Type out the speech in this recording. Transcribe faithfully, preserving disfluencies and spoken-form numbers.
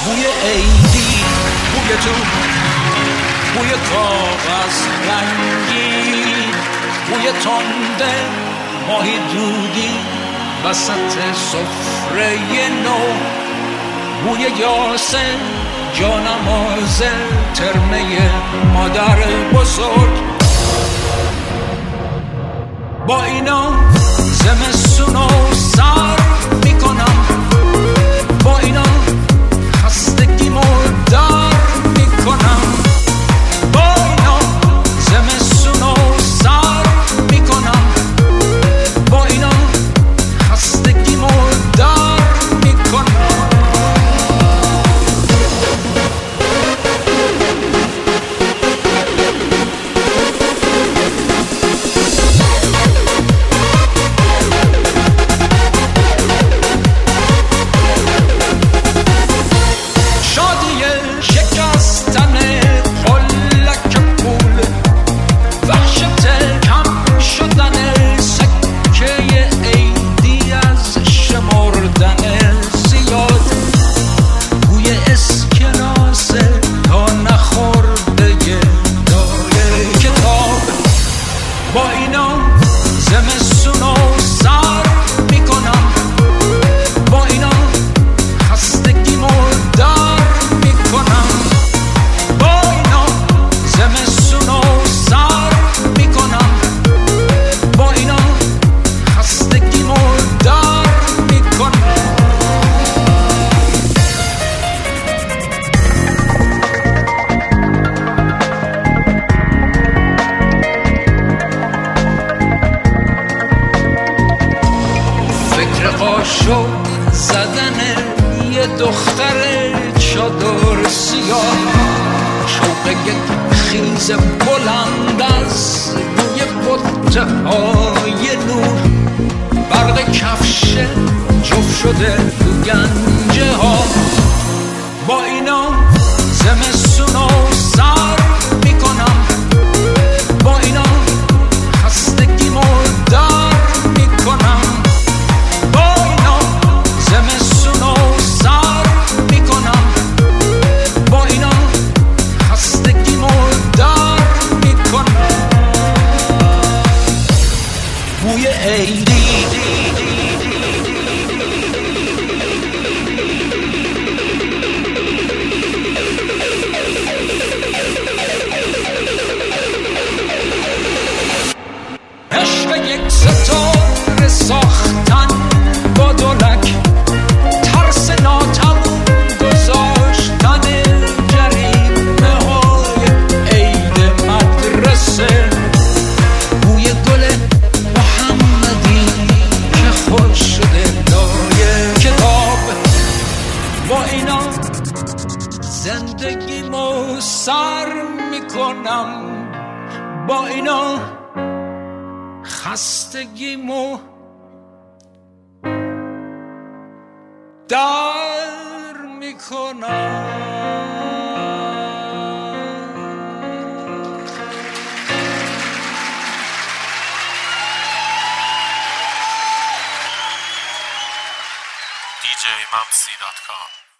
بوی عیدی، بوی تو، بوی کاغذ رنگی، بوی تنده ماهی دودی وسط سفره نو، بوی یاسه جانماز ترمه مادر بزرگ. با اینا زمستونو سر میکنم، با اینا خستگیمو در میکنم، با اینا زمستونو سر میکنم، با اینا خستگیمو در میکنم. با اینا زمستونو سر میکنم، با اینا خستگیمو در میکنم، با اینا زمستونو سر میکنم، با اینا خستگیمو در میکنم. قاشق زدن یه دختر چادر سیاه، شوق یک خیز بلند از روی بطه های نور، برق کفش جفت شده تو گنجه ها. با اینا زمستونو سر میکنم، با اینا خستگیمو در میکنم، زمستونو سر میکنم، با اینا خستگیمو در میکنم. بوی عیدی، عشق یک ستاره ساختن با دولک، ترس ناتموم گذاشتن جریمه های عید مدرسه، بوی گل محمدی که خوش شده لای کتاب. با اینا زندگیمو سر میکنم، با اینا خستگیمو در میکنم. دی جی ممسی دات کام